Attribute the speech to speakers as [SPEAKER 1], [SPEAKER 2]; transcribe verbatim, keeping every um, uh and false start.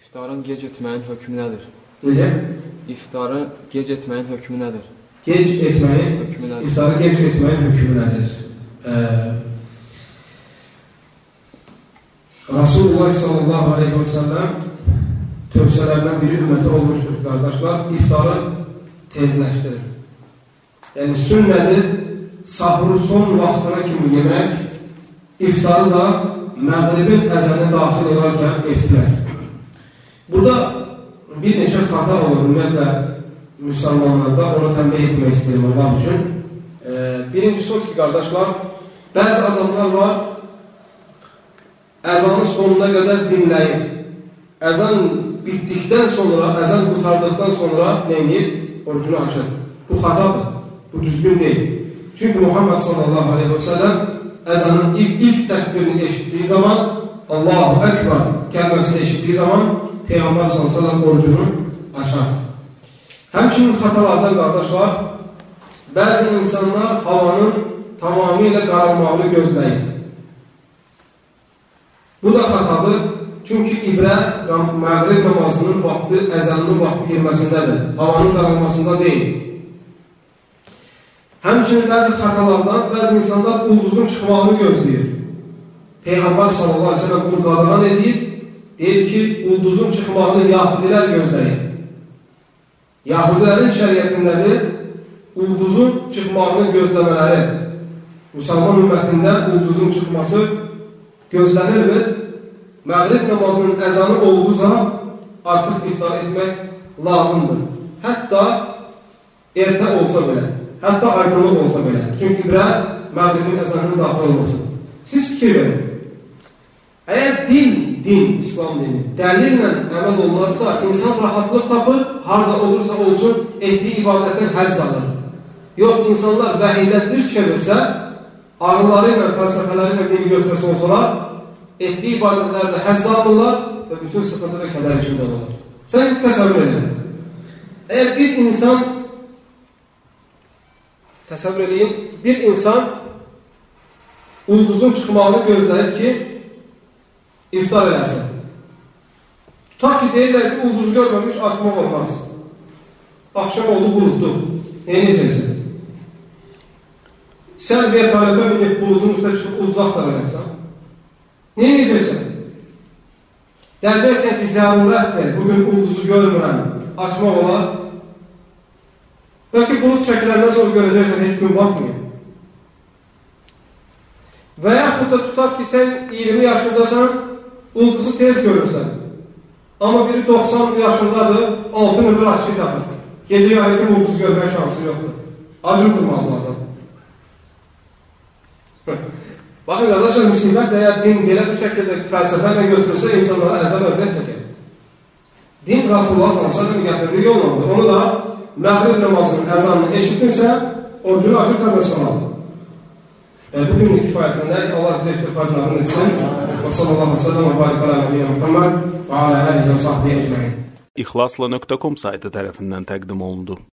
[SPEAKER 1] İftarın gec etməyin hökmü nədir?
[SPEAKER 2] Necə?
[SPEAKER 1] İftarı gec etməyin hökmü nədir?
[SPEAKER 2] Gec etməyin,
[SPEAKER 1] hökmü nədir?
[SPEAKER 2] iftarı gec etməyin hökmü nədir? Ee, Rasulullah sallallahu aleyhi ve sellem tövsiyələrdən biri ümməti olmuşdur, qardaşlar. İftarı tezləşdirir. Yəni, sünnədir, sahuru son vaxtına kimi yemək, iftarı da məğribin əzəni daxil olarkən etmək. Burada bir neçə xata olur, ümumiyyətlə, müsəlmanlarda onu tənbih etmək istəyirəm Allah üçün. Ee, birincisi o ki, qardaşlar, bəzi adamlar var, əzanı sonuna qədər dinləyir. Əzan bitdikdən sonra, əzan qurtardıqdan sonra neyir? Orucunu açır. Bu xatadır, bu düzgün deyil. Çünki Muhammed sallallahu aleyhi ve sellem əzanın ilk, ilk təkbirini eşitdiyi zaman, Allahu Ekber kəlməsini eşitdiyi zaman Peyğəmbər sallallahu aleyhi ve sellem orucunu açar. Həmçinin xatalardan, qardaşlar, bəzi insanlar havanın tamamilə qaralmağını gözləyir. Bu da xatadır. Çünki ibrət məğrib namazının vaxtı, əzanının vaxtı girməsindədir. Havanın qaralmasında deyil. Həmçinin bəzi xatalardan, bəzi insanlar ulduzun çıxmağını gözləyir. Peyğəmbər sallallahu aleyhi ve sellem bunu qadağan edir. Deyir ki, ulduzun çıxmağını Yahudilər gözləyir. Yahudilərin şəriyyətindədir, ulduzun çıxmağını gözləmələri. Müsəlman ümmətində ulduzun çıxması gözlənirmi? Məğrib namazının əzanı olduğu zaman artıq iftar etmək lazımdır. Hətta ertə olsa belə, hətta aydınlıq olsa belə. Çünki ibrət məğribin əzanının daxil olması. Siz fikir verin. Əgər din, din, İslam dini, dəlillə əməl olunarsa, insan rahatlıq tapır, harada olursa olsun, etdiyi ibadətdən həzz alır. Yox, insanlar vəhiydən üz çevirsə, ağılları ilə, fəlsəfələri ilə dini götürəsi olsalar, etdiyi ibadətlərdə həzz alırlar və bütün sıxıntı və kədər içində olur. Sən təsəvvür edin. Əgər bir insan, təsəvvür edin, bir insan ulduzun çıxmağını gözləyib ki, iftar eləsin. Tutaq ki, deyirlər ki, ulduz görməmiş açmaq olmaz. Axşam oldu, buluddu. Neyə necəksin? Sən vertolyota minib buludun üstə çıxıb ulduz axtaracaqsan. Neyə necəksən? Deyəcəksən ki, zərurətdir, bugün ulduzu görmürəm, açmaq olar. Bəlkə bulud çəkiləndən sonra görəcəksən, heç gün batmıyor. Və yaxud da tutaq ki, sən iyirmi yaşındasan, ulduzu tez görürsən. Amma biri doxsan yaşındadır, altı nömrə açıq tapır. Gecə yarıqın ulduzu görmək şansı yoxdur. Acı durmalı adam. Baxın, qardaşlar, müslimət əgər din belə bir şəkildə fəlsəfə ilə götürürsə, insanlara əzəb əziyyət çəkir. Din Rasulullah sallallahu aleyhi ve sellem gətirdiyi yollandır. Onu da məğrib namazının əzanını eşitdinsə, orucunu açırsan və salam. Bugün kifayətində Allah bizə iftifadlarını etsin. Və sallallahu aleyhi ve sellem və barik alə nəbiyyyə Muhammed və alə əlihi və sahbiyə ecməin.
[SPEAKER 3] İxlasla nöqtə com saytı tərəfindən təqdim olundu.